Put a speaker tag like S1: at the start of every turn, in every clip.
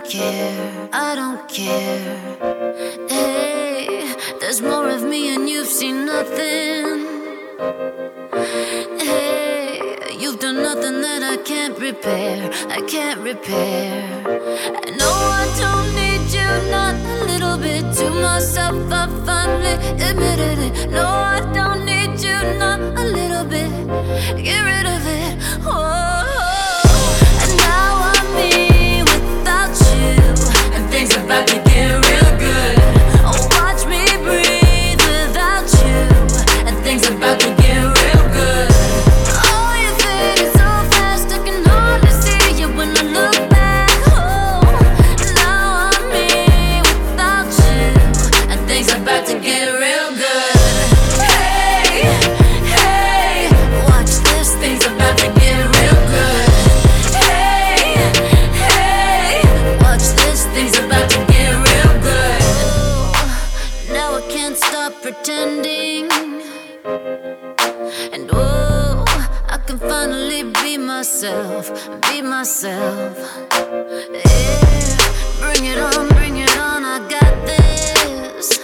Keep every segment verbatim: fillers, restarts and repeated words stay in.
S1: don't care, I don't care. Hey, there's more of me and you've seen nothing. Hey, you've done nothing that I can't repair, I can't repair. And no, I don't need you, not a little bit. To myself, I finally admitted it. No, I don't need you, not a little bit. Get rid of it, oh. And now I'm me without you, and things about to get real good. Oh, watch me breathe without you, and things about to get real good. Oh, you faded so fast, I can hardly see you when I look back. Oh, now I'm me without you, and things about to get real good. Hey, hey, watch this, things about to get real good. Hey, hey, watch this, things about to get real good. Oh, now I can't stop pretending. And oh, I can finally be myself, be myself. Yeah, bring it on, bring it on, I got this.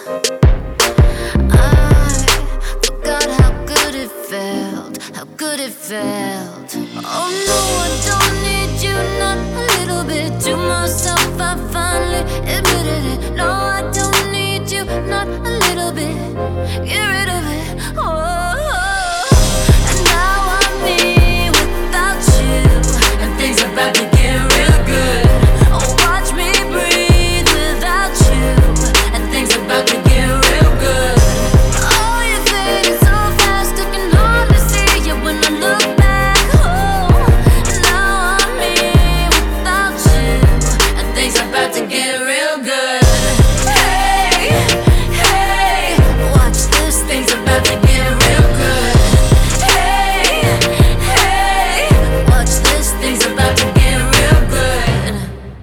S1: I forgot how good it felt, how good it felt. Oh no, I don't need you, not a little bit. To myself, I finally admitted it. No, I don't need you, not a little bit. Get rid of it, oh. And now I'm me without you, and things about to get real good. Oh, watch me breathe without you, and things about to get real good. Oh, you faded so fast, I can hardly see you when I look back. Oh, now I'm me without you, and things about to get real good. Hey, hey, watch this, things about to get real good. Hey, hey, watch this, things about to get real good.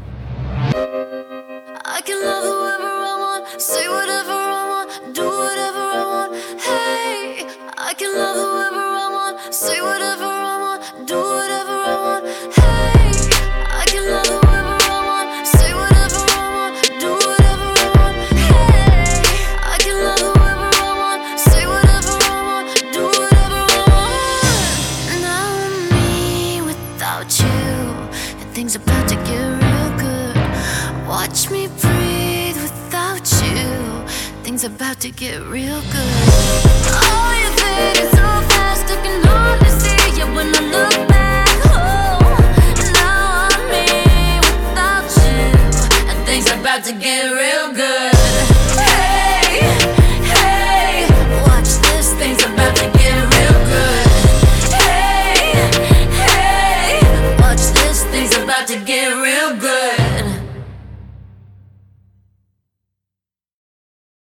S1: I can love whoever I want, say whatever I want, do whatever I want. Hey, I can love whoever I want, say whatever I want, do whatever I want. Hey, I can love whoever I want, say whatever I want, do whatever I want. Hey, I can love whoever I want, say whatever I want, do whatever I want. Now I'm me without you, and things about to get real good. Watch me breathe without you, things about to get real good. Oh, you faded so fast, I can hardly see you when I look back. Oh, now I'm me without you, and things about to get real good.